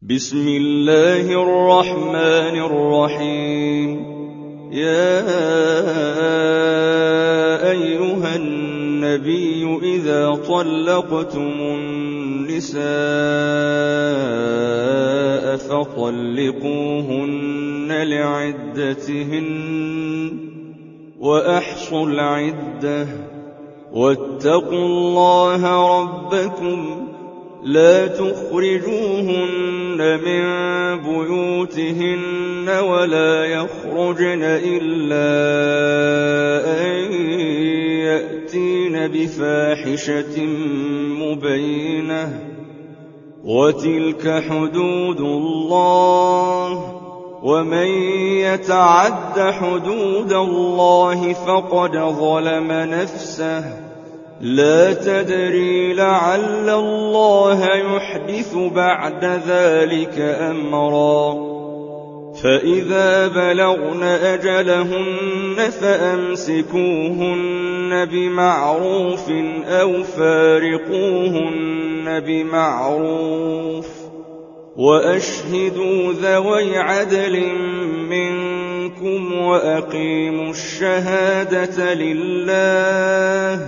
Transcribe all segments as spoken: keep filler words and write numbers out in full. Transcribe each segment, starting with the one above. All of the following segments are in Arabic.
بسم الله الرحمن الرحيم. يا أيها النبي إذا طلقتم النساء فطلقوهن لعدتهن وأحصوا العدة واتقوا الله ربكم لا تخرجوهن من بيوتهن ولا يخرجن إلا أن يأتين بفاحشة مبينة وتلك حدود الله ومن يتعد حدود الله فقد ظلم نفسه لا تدري لعل الله يحدث بعد ذلك أمرا فإذا بلغن أجلهن فأمسكوهن بمعروف أو فارقوهن بمعروف وأشهدوا ذوي عدل منكم وأقيموا الشهادة لله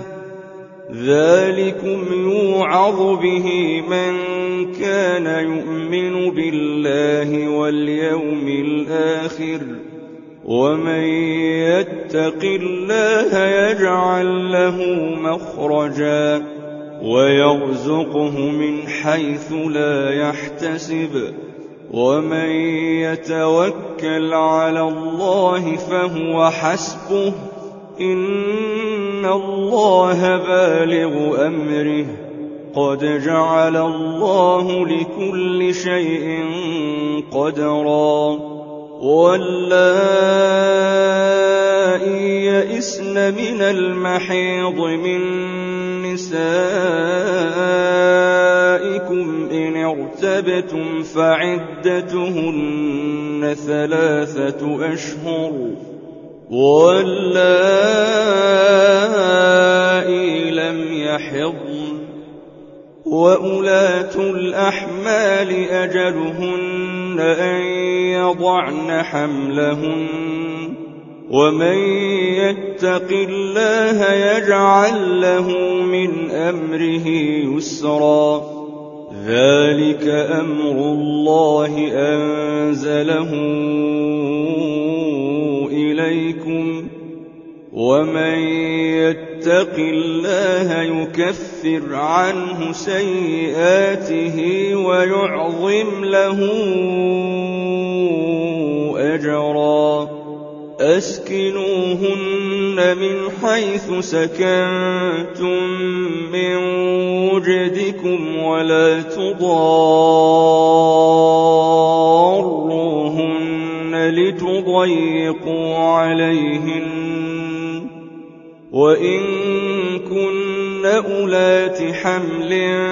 ذلكم يوعظ به من كان يؤمن بالله واليوم الآخر ومن يتق الله يجعل له مخرجا ويرزقه من حيث لا يحتسب ومن يتوكل على الله فهو حسبه إن الله بالغ أمره قد جعل الله لكل شيء قدرا واللائي يئسن من المحيض من نسائكم إن ارتبتم فعدتهن ثلاثة أشهر واللائي لم يحضن وأولاة الأحمال أجلهن أن يضعن حملهن ومن يتق الله يجعل له من أمره يسرا ذلك أمر الله أنزله إليكم ومن يتق الله يكفر عنه سيئاته ويعظم له أجرا أسكنوهن من حيث سكنتم من وجدكم ولا تضاروهن لتضيقوا عليهن وإن كن أولات حمل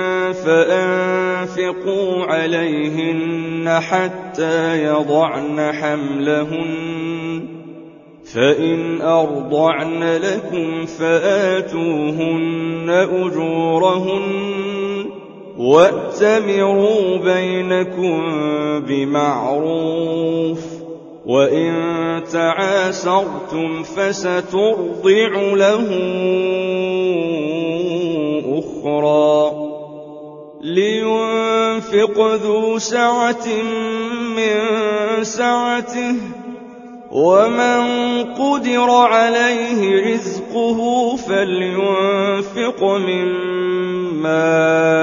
فأنفقوا عليهن حتى يضعن حملهن فإن أرضعن لكم فآتوهن أجورهن وأتمروا بينكم بمعروف وإن تعاسرتم فسترضع له أخرى لينفق ذو سعة من سعته ومن قدر عليه رزقه فلينفق مما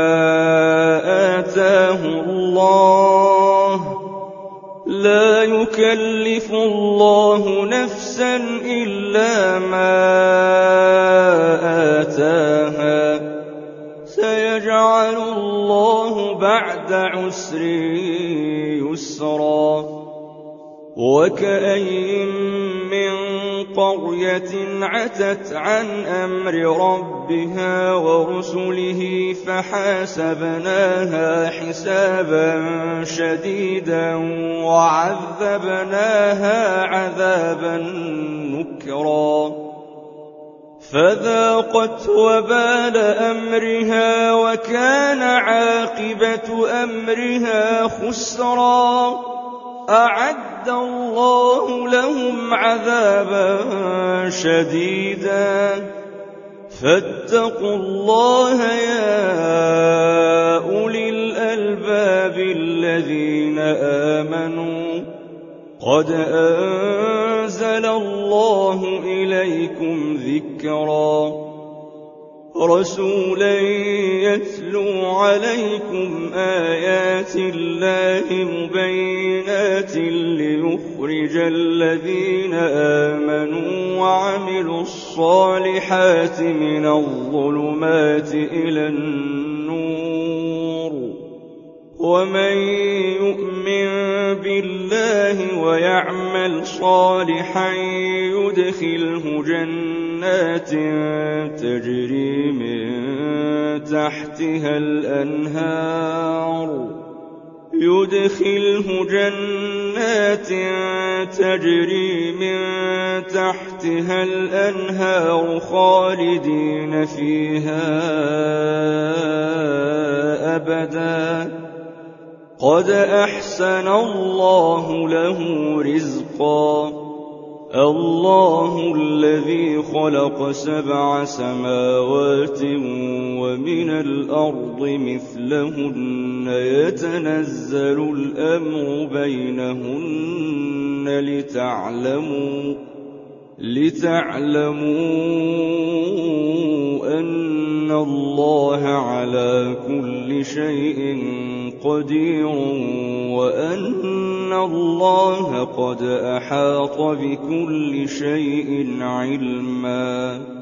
آتاه الله لا يكلف الله نفسا إلا ما آتاها سيجعل الله بعد عسر يسرا وكأين من قرية عتت عن أمر ربها ورسله فحاسبناها حسابا شديدا وعذبناها عذابا نكرا فذاقت وبال أمرها وكان عاقبة أمرها خسرا أعد الله لهم عذابا شديدا فاتقوا الله يا أولي الألباب الذين آمنوا قد أنزل الله إليكم ذكرا رسولا يتلو عليكم آيات الله مبينات ليخرج الذين آمنوا وعملوا الصالحات من الظلمات إلى النور ومن يؤمن بالله ويعمل صالحا يدخله جنات تجري من تحتها الأنهار يدخله جنات تجري من تحتها الأنهار خالدين فيها أبدا قد أحسن الله له رزقا الله الذي خلق سبع سماوات ومن الأرض مثلهن يتنزل الأمر بينهن لتعلموا لتعلموا أن الله على كل شيء قدير وأن الله قد أحاط بكل شيء علما